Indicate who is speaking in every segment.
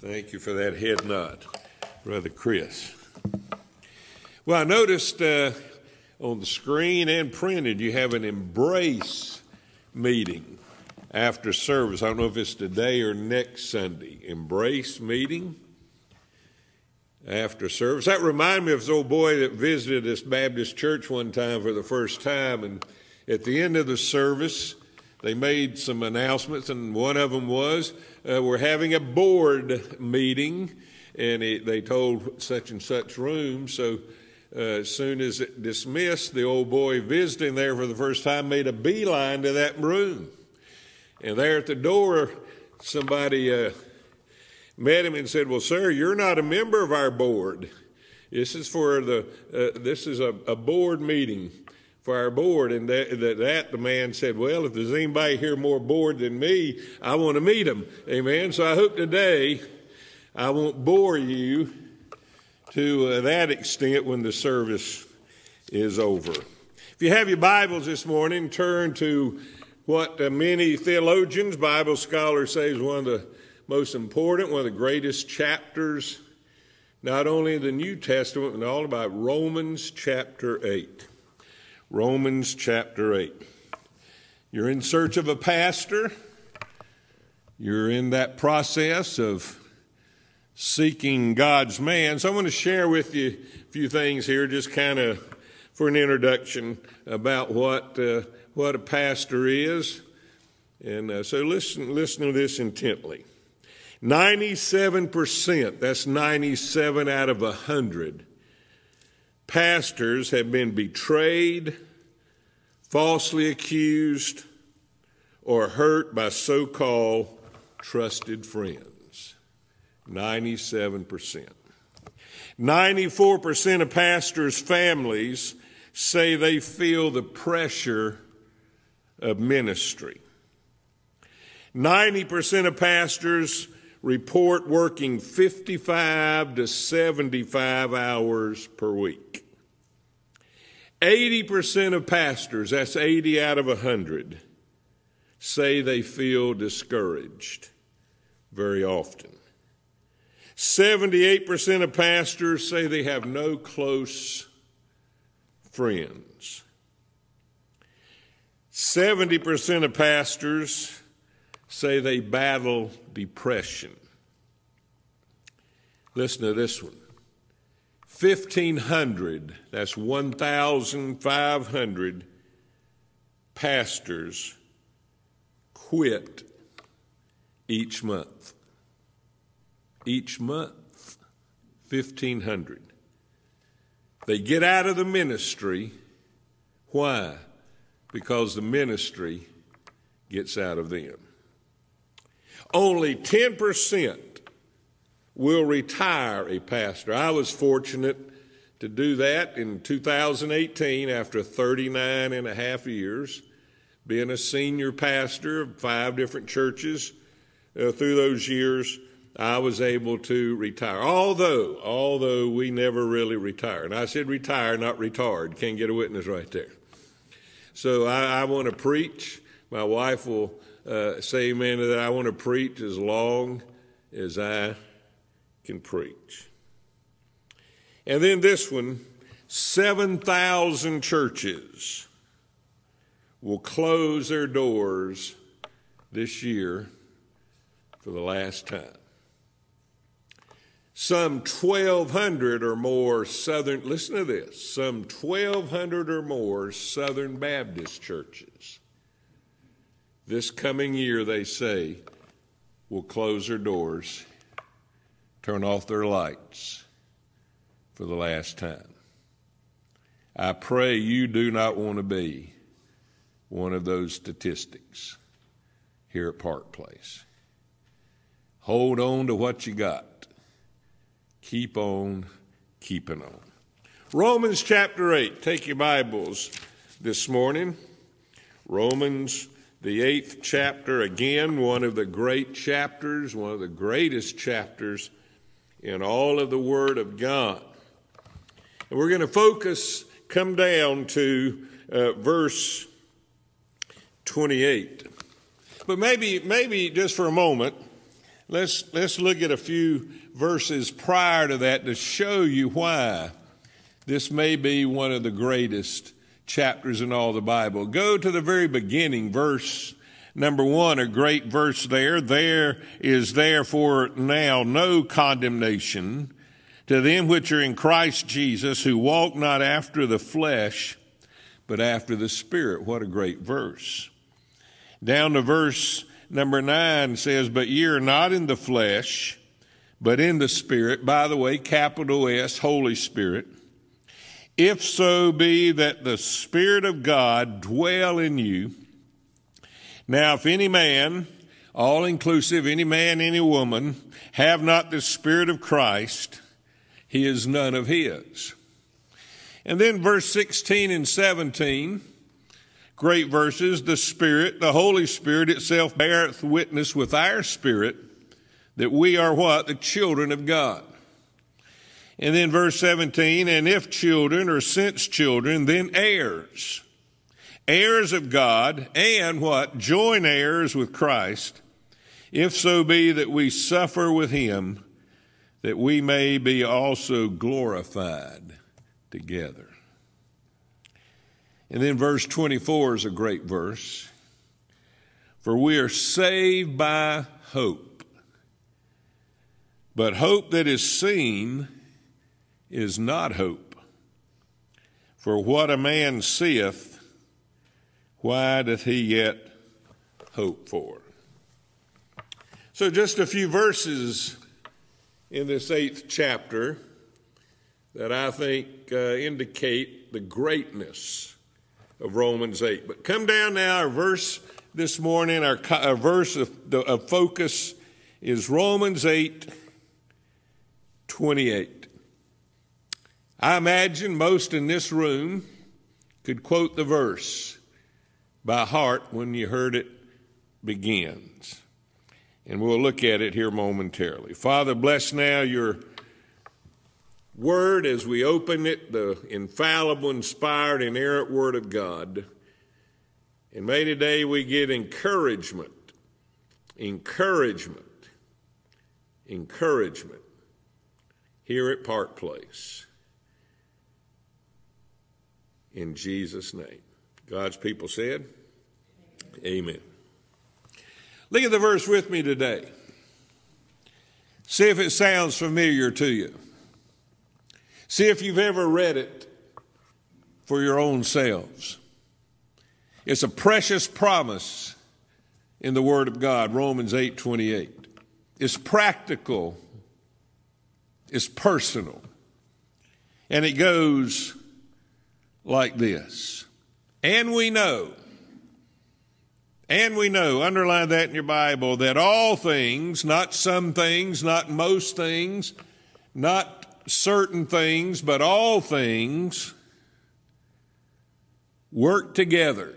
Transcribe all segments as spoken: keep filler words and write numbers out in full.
Speaker 1: Thank you for that head nod, Brother Chris. Well, I noticed uh, on the screen and printed you have an Embrace meeting after service. I don't know if it's today or next Sunday. Embrace meeting after service. That reminded me of this old boy that visited this Baptist church one time for the first time, and at the end of the service, they made some announcements, and one of them was, uh, we're having a board meeting, and it, they told such and such room. So uh, as soon as it dismissed, the old boy visiting there for the first time made a beeline to that room. And there at the door, somebody uh, met him and said, well, sir, you're not a member of our board. This is for the, uh, this is a, a board meeting for our board. And that, that, that the man said, well, if there's anybody here more bored than me, I want to meet them. Amen. So I hope today I won't bore you to uh, that extent when the service is over. If you have your Bibles this morning, turn to what uh, many theologians, Bible scholars say is one of the most important, one of the greatest chapters, not only in the New Testament, but all about Romans chapter eight. Romans chapter eight. You're in search of a pastor. You're in that process of seeking God's man. So I want to share with you a few things here, just kind of for an introduction about what uh, what a pastor is. And uh, so listen, listen to this intently. ninety-seven percent, that's ninety-seven out of one hundred, pastors have been betrayed, falsely accused, or hurt by so-called trusted friends. ninety-seven percent. ninety-four percent of pastors' families say they feel the pressure of ministry. ninety percent of pastors report working fifty-five to seventy-five hours per week. eighty percent of pastors, that's eighty out of one hundred, say they feel discouraged very often. seventy-eight percent of pastors say they have no close friends. seventy percent of pastors say they battle depression. Listen to this one. fifteen hundred, that's one thousand five hundred pastors quit each month. Each month, fifteen hundred. They get out of the ministry. Why? Because the ministry gets out of them. Only ten percent will retire a pastor. I was fortunate to do that in two thousand eighteen after thirty-nine and a half years, being a senior pastor of five different churches. Uh, through those years, I was able to retire. Although, although we never really retired. And I said retire, not retard. Can't get a witness right there. So I, I want to preach. My wife will uh, say amen to that. I want to preach as long as I can preach. And then this one, seven thousand churches will close their doors this year for the last time. Some twelve hundred or more Southern, listen to this, some twelve hundred or more Southern Baptist churches this coming year, they say, will close their doors, turn off their lights for the last time. I pray you do not want to be one of those statistics here at Park Place. Hold on to what you got. Keep on keeping on. Romans chapter eight. Take your Bibles this morning. Romans, the eighth chapter, again, one of the great chapters, one of the greatest chapters in all of the Word of God. And we're going to focus, come down to uh, verse twenty-eight. But maybe, maybe just for a moment, Let's, let's look at a few verses prior to that to show you why this may be one of the greatest chapters in all the Bible. Go to the very beginning, verse number one, a great verse there. There is therefore now no condemnation to them which are in Christ Jesus, who walk not after the flesh, but after the Spirit. What a great verse. Down to verse number nine says, but ye are not in the flesh, but in the Spirit. By the way, capital S, Holy Spirit. If so be that the Spirit of God dwell in you. Now, if any man, all inclusive, any man, any woman, have not the Spirit of Christ, he is none of his. And then verse sixteen and seventeen, great verses. The Spirit, the Holy Spirit itself beareth witness with our spirit that we are what? The children of God. And then verse seventeen, and if children, or since children, then heirs. Heirs of God, and what? Joint heirs with Christ, if so be that we suffer with him, that we may be also glorified together. And then verse twenty-four is a great verse. For we are saved by hope. But hope that is seen is not hope. For what a man seeth, why doth he yet hope for? So just a few verses in this eighth chapter that I think uh, indicate the greatness of Romans eight. But come down now, our verse this morning, our, our verse of, the, of focus is Romans eight twenty-eight. I imagine most in this room could quote the verse by heart when you heard it begins. And we'll look at it here momentarily. Father, bless now your word as we open it, the infallible, inspired, inerrant word of God. And may today we get encouragement, encouragement, encouragement here at Park Place. In Jesus' name. God's people said, amen. Look at the verse with me today. See if it sounds familiar to you. See if you've ever read it for your own selves. It's a precious promise in the Word of God, Romans eight twenty-eight. It's practical. It's personal. And it goes like this. And we know, and we know, underline that in your Bible, that all things, not some things, not most things, not certain things, but all things work together.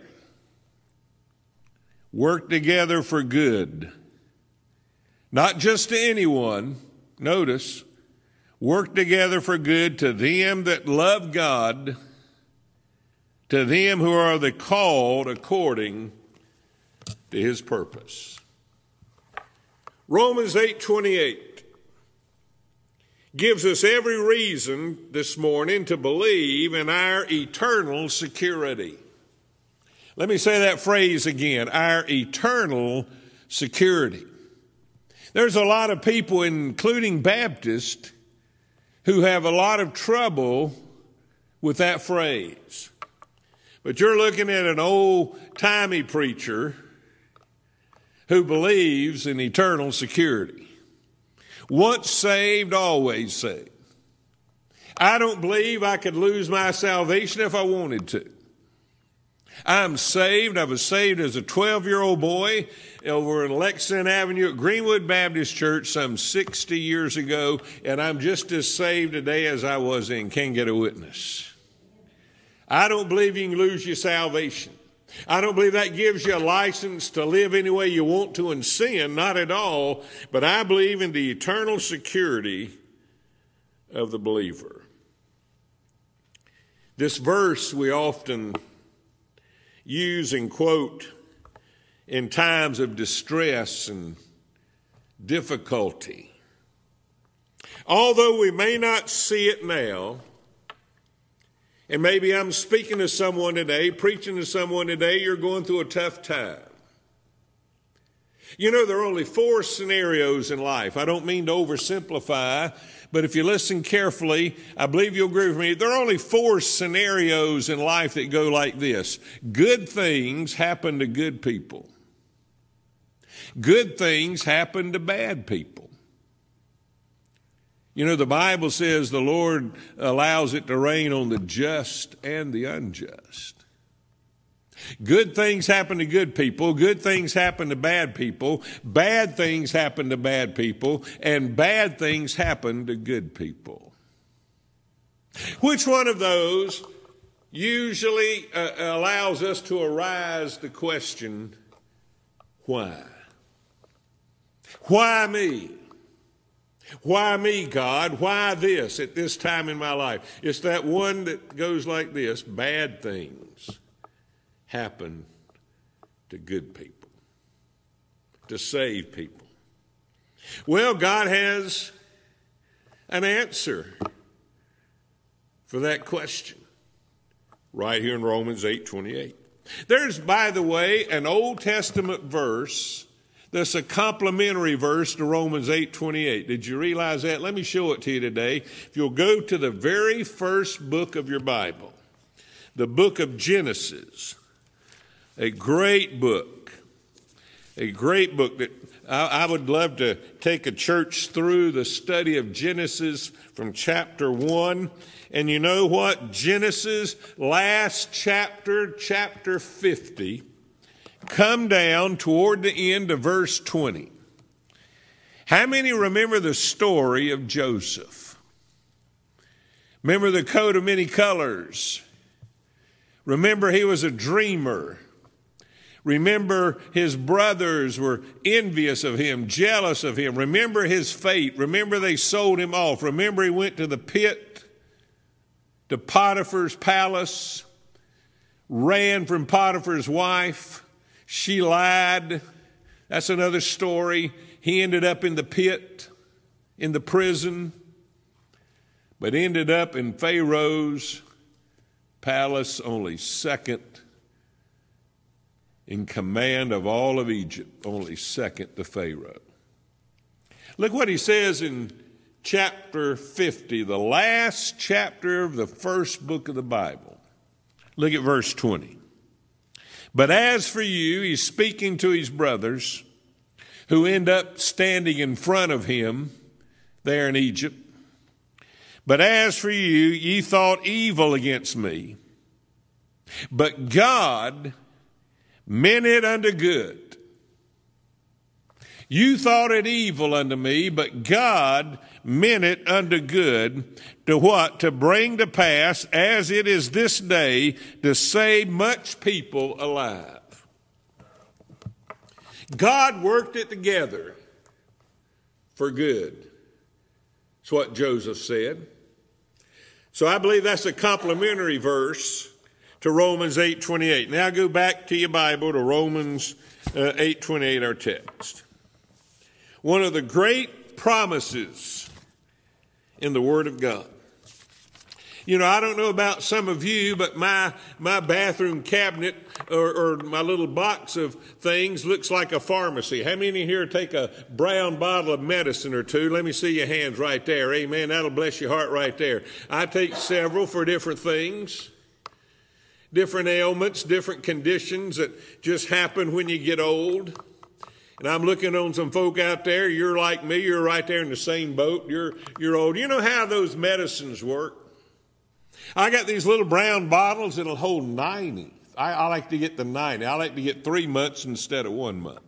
Speaker 1: Work together for good. Not just to anyone, notice, work together for good to them that love God, to them who are the called according to his purpose. Romans eight twenty-eight gives us every reason this morning to believe in our eternal security. Let me say that phrase again, our eternal security. There's a lot of people, including Baptists, who have a lot of trouble with that phrase. But you're looking at an old-timey preacher who believes in eternal security. Once saved, always saved. I don't believe I could lose my salvation if I wanted to. I'm saved. I was saved as a twelve-year-old boy over in Lexington Avenue at Greenwood Baptist Church some sixty years ago, and I'm just as saved today as I was then. Can get a witness. I don't believe you can lose your salvation. I don't believe that gives you a license to live any way you want to in sin, not at all, but I believe in the eternal security of the believer. This verse we often use and quote in times of distress and difficulty. Although we may not see it now, and maybe I'm speaking to someone today, preaching to someone today, you're going through a tough time. You know, there are only four scenarios in life. I don't mean to oversimplify, but if you listen carefully, I believe you'll agree with me. There are only four scenarios in life that go like this. Good things happen to good people. Good things happen to bad people. You know, the Bible says the Lord allows it to rain on the just and the unjust. Good things happen to good people. Good things happen to bad people. Bad things happen to bad people. And bad things happen to good people. Which one of those usually uh, allows us to arise the question, why? Why me? Why me, God? Why this at this time in my life? It's that one that goes like this: bad things happen to good people, to save people. Well, God has an answer for that question right here in Romans eight twenty-eight. There's, by the way, an Old Testament verse that's a complementary verse to Romans eight twenty-eight. Did you realize that? Let me show it to you today. If you'll go to the very first book of your Bible, the book of Genesis, a great book, a great book that I, I would love to take a church through the study of Genesis from chapter one. And you know what? Genesis, last chapter, chapter fifty, come down toward the end of verse twenty. How many remember the story of Joseph? Remember the coat of many colors? Remember he was a dreamer. Remember his brothers were envious of him, jealous of him. Remember his fate. Remember they sold him off. Remember he went to the pit, to Potiphar's palace, ran from Potiphar's wife. She lied. That's another story. He ended up in the pit, in the prison, but ended up in Pharaoh's palace, only second in command of all of Egypt, only second to Pharaoh. Look what he says in chapter fifty, the last chapter of the first book of the Bible. Look at verse twenty. But as for you, he's speaking to his brothers who end up standing in front of him there in Egypt. But as for you, ye thought evil against me, but God meant it unto good. You thought it evil unto me, but God meant it unto good. To what? To bring to pass, as it is this day, to save much people alive. God worked it together for good. That's what Joseph said. So I believe that's a complementary verse to Romans eight twenty-eight. Now go back to your Bible to Romans uh, eight twenty-eight, our text. One of the great promises in the Word of God. You know, I don't know about some of you, but my my bathroom cabinet or, or my little box of things looks like a pharmacy. How many here take a brown bottle of medicine or two? Let me see your hands right there. Amen. That'll bless your heart right there. I take several for different things, different ailments, different conditions that just happen when you get old. And I'm looking on some folk out there. You're like me. You're right there in the same boat. You're you're old. You know how those medicines work? I got these little brown bottles that'll hold ninety. I, I like to get the ninety. I like to get three months instead of one month.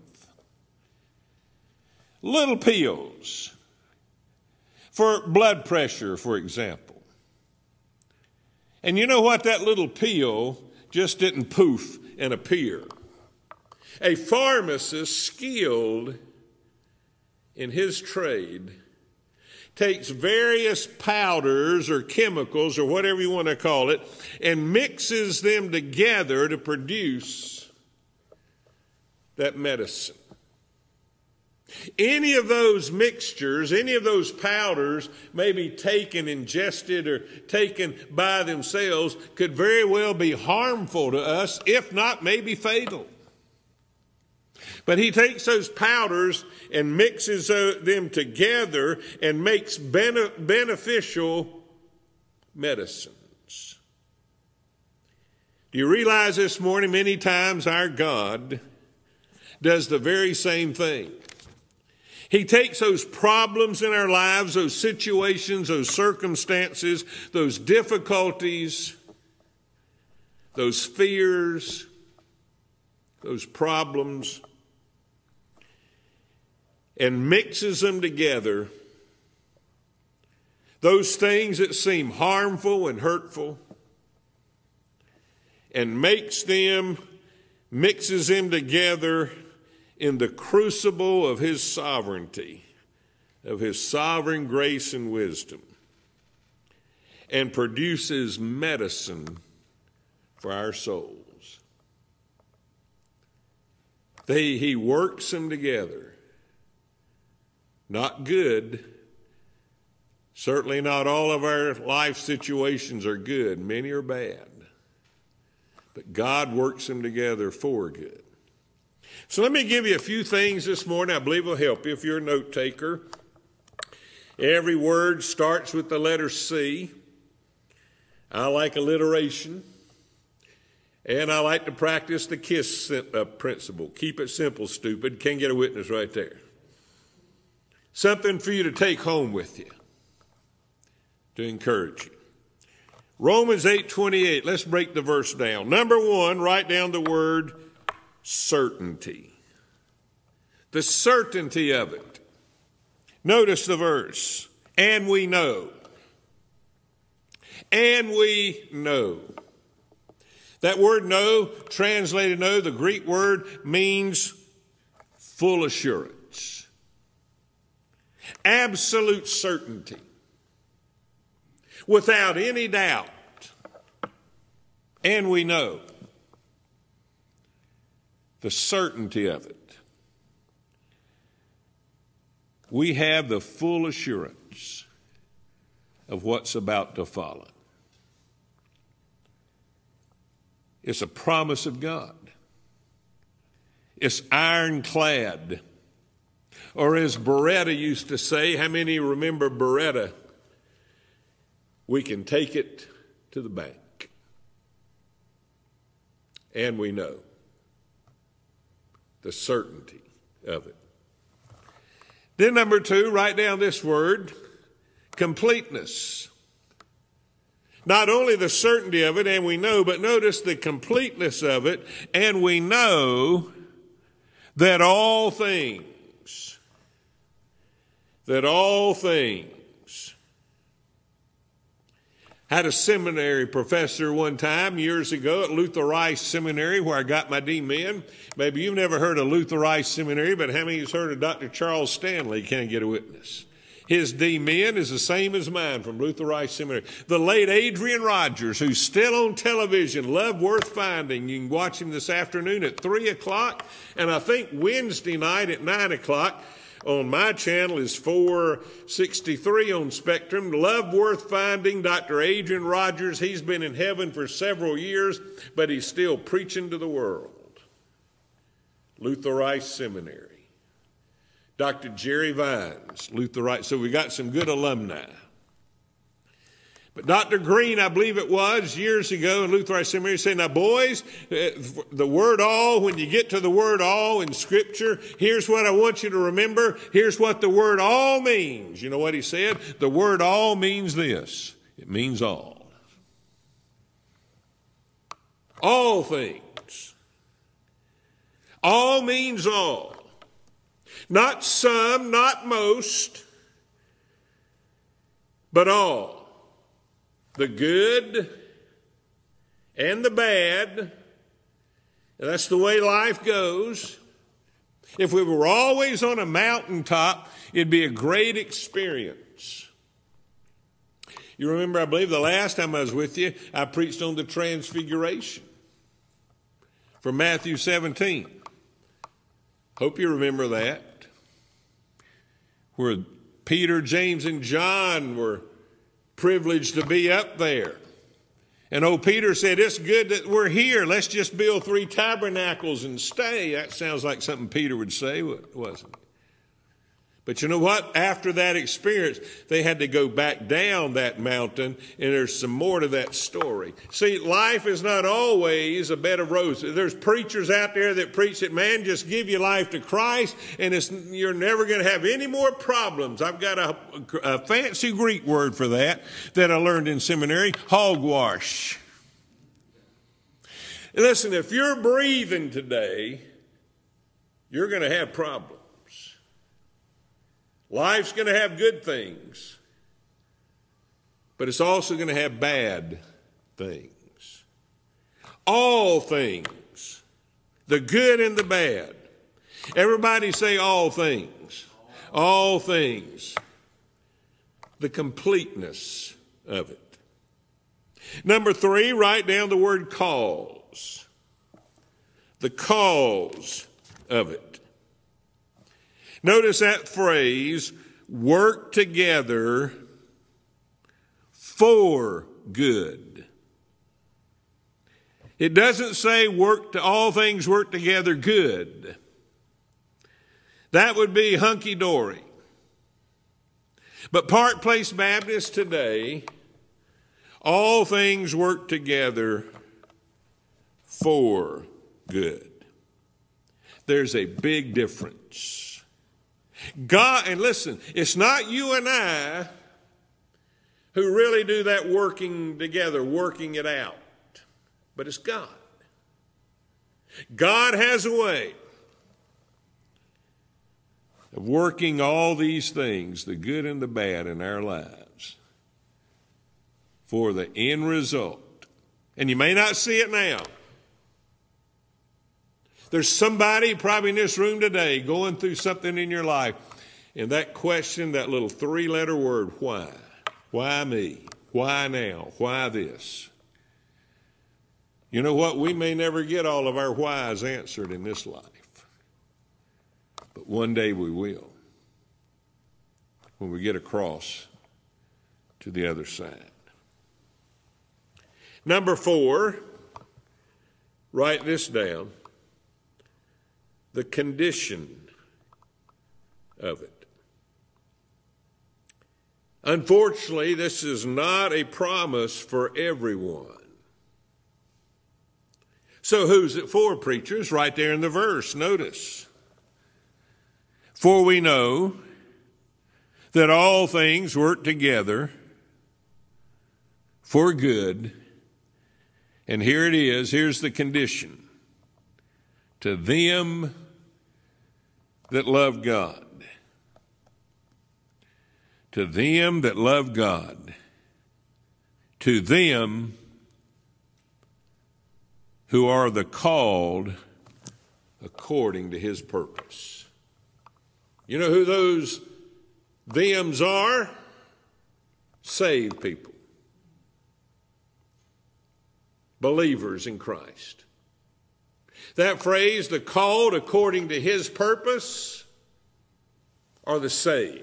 Speaker 1: Little pills for blood pressure, for example. And you know what? That little pill just didn't poof and appear. A pharmacist skilled in his trade takes various powders or chemicals or whatever you want to call it and mixes them together to produce that medicine. Any of those mixtures, any of those powders may be taken, ingested, or taken by themselves could very well be harmful to us, if not maybe fatal. But he takes those powders and mixes them together and makes bene- beneficial medicines. Do you realize this morning many times our God does the very same thing? He takes those problems in our lives, those situations, those circumstances, those difficulties, those fears, those problems, and mixes them together. Those things that seem harmful and hurtful, and makes them, mixes them together in the crucible of his sovereignty, of his sovereign grace and wisdom, and produces medicine for our souls. They, he works them together. Not good. Certainly not all of our life situations are good. Many are bad. But God works them together for good. So let me give you a few things this morning I believe will help you if you're a note taker. Every word starts with the letter C. I like alliteration. And I like to practice the KISS principle. Keep it simple, stupid. Can't get a witness right there. Something for you to take home with you to encourage you. Romans eight twenty-eight. Let's break the verse down. Number one, write down the word certainty. The certainty of it. Notice the verse. And we know. And we know. That word know, translated know, the Greek word means full assurance. Absolute certainty. Without any doubt. And we know. The certainty of it. We have the full assurance of what's about to follow. It's a promise of God. It's ironclad. Or as Beretta used to say, how many remember Beretta? We can take it to the bank. And we know the certainty of it. Then number two, write down this word, completeness. Not only the certainty of it, and we know, but notice the completeness of it, and we know that all things, that all things. Had a seminary professor one time years ago at Luther Rice Seminary where I got my D Min. Maybe you've never heard of Luther Rice Seminary, but how many has heard of Doctor Charles Stanley? Can't get a witness. His D Min is the same as mine from Luther Rice Seminary. The late Adrian Rogers, who's still on television, Love Worth Finding. You can watch him this afternoon at three o'clock, and I think Wednesday night at nine o'clock. On my channel is four sixty-three on Spectrum. Love Worth Finding, Doctor Adrian Rogers. He's been in heaven for several years, but he's still preaching to the world. Luther Rice Seminary. Doctor Jerry Vines, Luther Rice. So we got some good alumni. But Doctor Green, I believe it was, years ago in Luther Rice Seminary, said, now boys, the word all, when you get to the word all in Scripture, here's what I want you to remember. Here's what the word all means. You know what he said? The word all means this. It means all. All things. All means all. Not some, not most, but all. The good and the bad. And that's the way life goes. If we were always on a mountaintop, it'd be a great experience. You remember, I believe the last time I was with you, I preached on the transfiguration from Matthew seventeen. Hope you remember that. where Peter, James, and John were privileged to be up there. And old Peter said, it's good that we're here. Let's just build three tabernacles and stay. That sounds like something Peter would say, wasn't it? But you know what? After that experience, they had to go back down that mountain, and there's some more to that story. See, life is not always a bed of roses. There's preachers out there that preach that, man, just give your life to Christ, and it's, you're never going to have any more problems. I've got a, a fancy Greek word for that that I learned in seminary, hogwash. Listen, if you're breathing today, you're going to have problems. Life's going to have good things, but it's also going to have bad things. All things, the good and the bad. Everybody say all things. All things. The completeness of it. Number three, write down the word cause. The cause of it. Notice that phrase, work together for good. It doesn't say work to all things work together good. That would be hunky-dory. But Park Place Baptist today, all things work together for good. There's a big difference. God, and listen, it's not you and I who really do that working together, working it out, but it's God. God has a way of working all these things, the good and the bad in our lives, for the end result. And you may not see it now. There's somebody probably in this room today going through something in your life, and that question, that little three-letter word, why? Why me? Why now? Why this? You know what? We may never get all of our whys answered in this life, but one day we will, when we get across to the other side. Number four, write this down. The condition of it. Unfortunately, this is not a promise for everyone. So who's it for, preachers? Right there in the verse, notice. For we know that all things work together for good. And here it is, here's the condition. To them that love God. To them that love God. To them who are the called according to his purpose. You know who those thems are? Saved people. Believers in Christ. That phrase, the called according to his purpose, are the saved.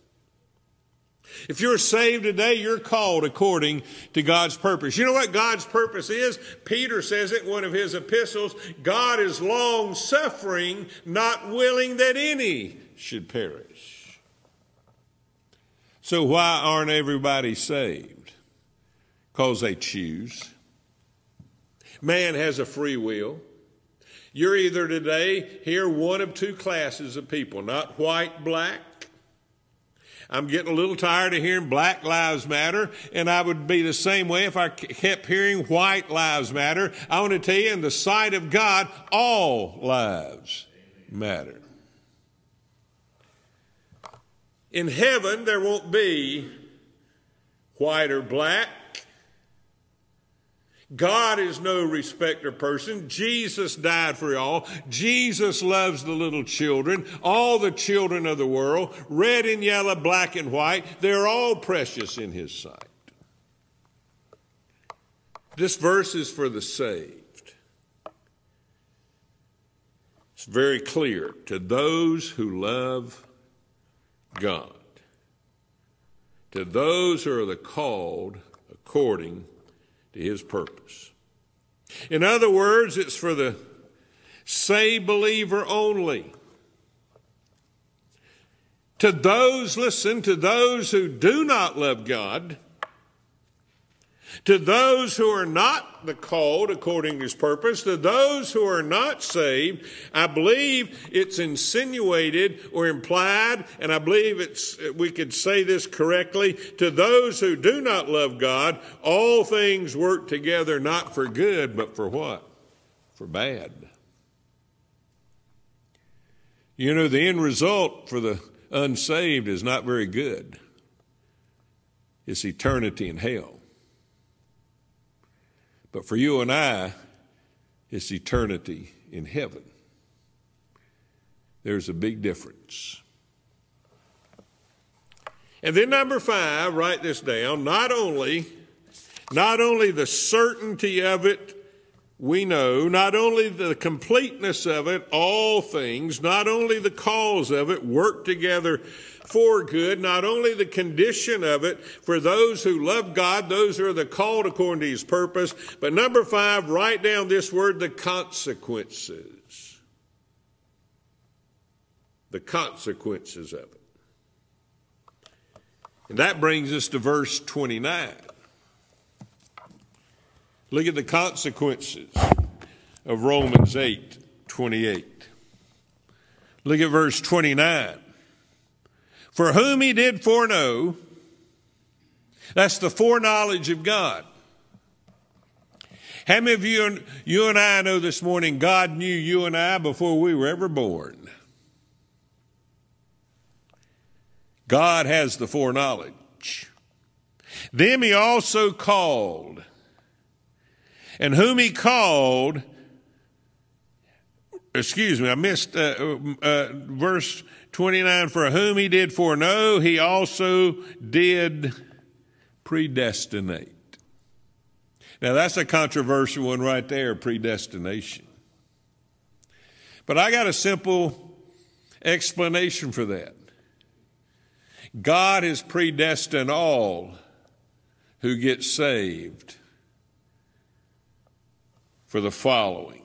Speaker 1: If you're saved today, you're called according to God's purpose. You know what God's purpose is? Peter says it in one of his epistles. God is long-suffering, not willing that any should perish. So why aren't everybody saved? Because they choose. Man has a free will. You're either today here one of two classes of people, not white, black. I'm getting a little tired of hearing Black Lives Matter, and I would be the same way if I kept hearing White Lives Matter. I want to tell you, in the sight of God, all lives matter. In heaven, there won't be white or black. God is no respecter of person. Jesus died for all. Jesus loves the little children, all the children of the world, red and yellow, black and white. They're all precious in his sight. This verse is for the saved. It's very clear. To those who love God. To those who are the called according to his purpose. In other words, it's for the saved believer only. To those, listen, to those who do not love God, to those who are not the called according to his purpose, to those who are not saved, I believe it's insinuated or implied, and I believe it's we could say this correctly, to those who do not love God, all things work together not for good, but for what? For bad. You know, the end result for the unsaved is not very good. It's eternity in hell. But for you and I, it's eternity in heaven. There's a big difference. And then number five, write this down, not only, not only the certainty of it we know, not only the completeness of it, all things, not only the cause of it work together for good, not only the condition of it for those who love God, those who are the called according to his purpose, but number five, write down this word, the consequences. The consequences of it. And that brings us to verse twenty-nine. Look at the consequences of Romans eight twenty-eight. Look at verse twenty-nine. For whom he did foreknow, that's the foreknowledge of God. How many of you, you and I know this morning God knew you and I before we were ever born? God has the foreknowledge. Them he also called. And whom he called, excuse me, I missed uh, uh, verse twenty-nine. For whom he did foreknow, he also did predestinate. Now that's a controversial one right there, predestination. But I got a simple explanation for that. God has predestined all who get saved for the following.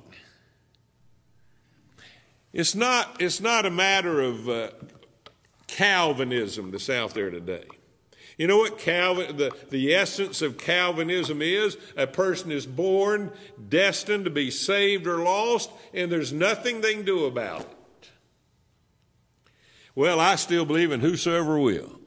Speaker 1: It's not, it's not a matter of uh, Calvinism that's out there today. You know what Calvin, the, the essence of Calvinism is? A person is born destined to be saved or lost, and there's nothing they can do about it. Well, I still believe in whosoever will.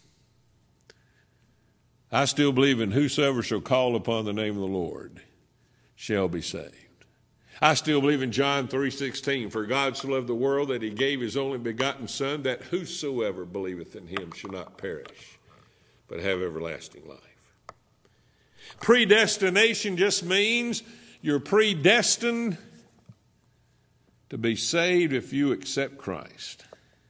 Speaker 1: I still believe in whosoever shall call upon the name of the Lord shall be saved. I still believe in John three sixteen, for God so loved the world that he gave his only begotten Son, that whosoever believeth in him shall not perish, but have everlasting life. Predestination just means you're predestined to be saved if you accept Christ.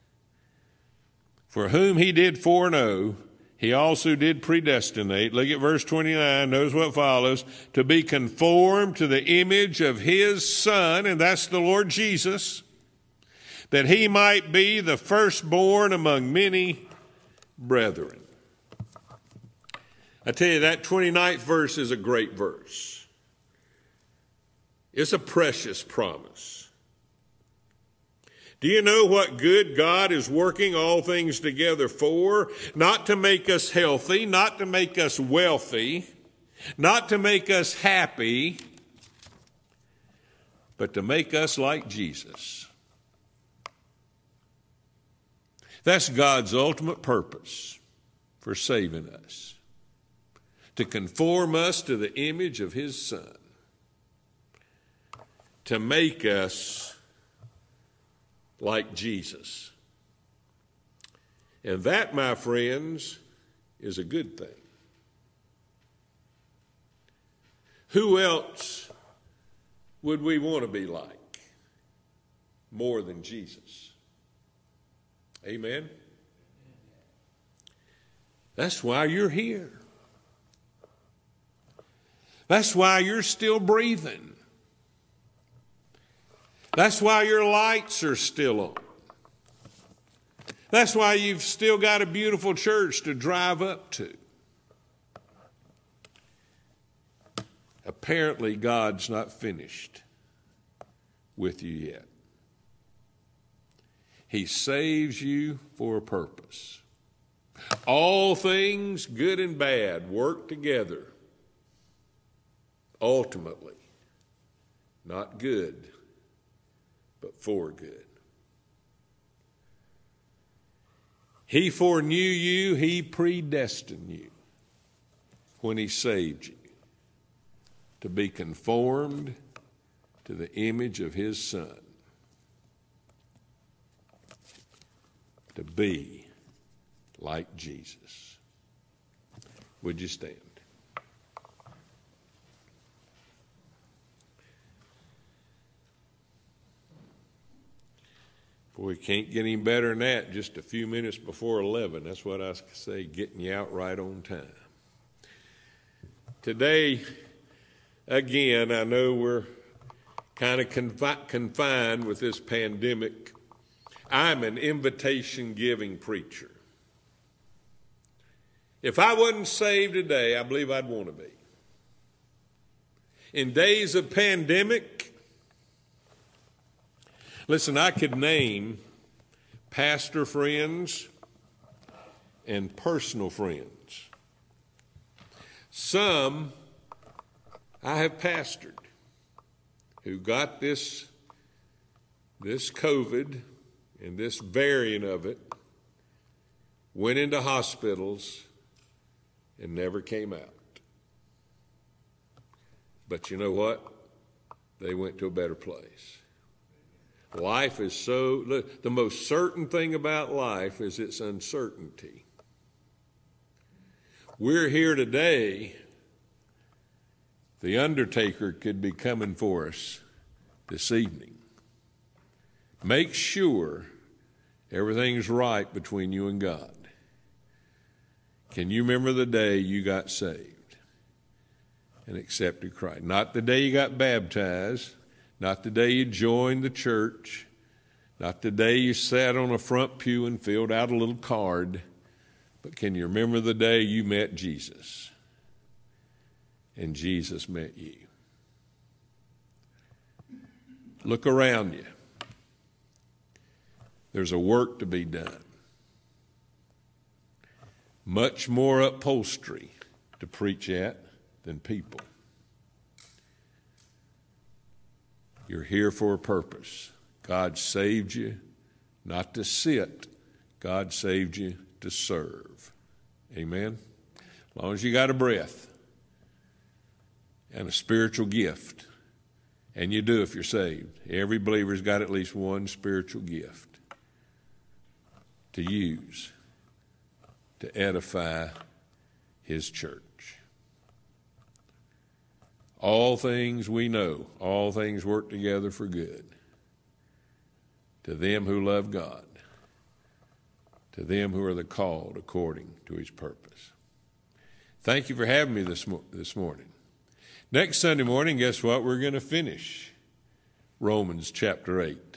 Speaker 1: For whom he did foreknow, he also did predestinate. Look at verse twenty-nine. Notice what follows. To be conformed to the image of his Son, and that's the Lord Jesus, that he might be the firstborn among many brethren. I tell you, that twenty-ninth verse is a great verse. It's a precious promise. Do you know what good God is working all things together for? Not to make us healthy, not to make us wealthy, not to make us happy, but to make us like Jesus. That's God's ultimate purpose for saving us. To conform us to the image of his Son. To make us like Jesus. And that, my friends, is a good thing. Who else would we want to be like more than Jesus? Amen? That's why you're here. That's why you're still breathing. That's why your lights are still on. That's why you've still got a beautiful church to drive up to. Apparently, God's not finished with you yet. He saves you for a purpose. All things, good and bad, work together. Ultimately, not good, but for good. He foreknew you, he predestined you when he saved you to be conformed to the image of his Son, to be like Jesus. Would you stand? We can't get any better than that, just a few minutes before eleven. That's what I say, getting you out right on time. Today, again, I know we're kind of confi- confined with this pandemic. I'm an invitation-giving preacher. If I wasn't saved today, I believe I'd want to be. In days of pandemic, listen, I could name pastor friends and personal friends. Some I have pastored who got this, this COVID and this variant of it, went into hospitals and never came out. But you know what? They went to a better place. Life is so, look, the most certain thing about life is its uncertainty. We're here today. The undertaker could be coming for us this evening. Make sure everything's right between you and God. Can you remember the day you got saved and accepted Christ? Not the day you got baptized, not the day you joined the church, not the day you sat on a front pew and filled out a little card, but can you remember the day you met Jesus and Jesus met you? Look around you. There's a work to be done. Much more upholstery to preach at than people. You're here for a purpose. God saved you not to sit. God saved you to serve. Amen? As long as you got a breath and a spiritual gift, and you do if you're saved. Every believer's got at least one spiritual gift to use to edify his church. All things we know, all things work together for good to them who love God, to them who are the called according to his purpose. Thank you for having me this, mo- this morning. Next Sunday morning, guess what? We're going to finish Romans chapter eight.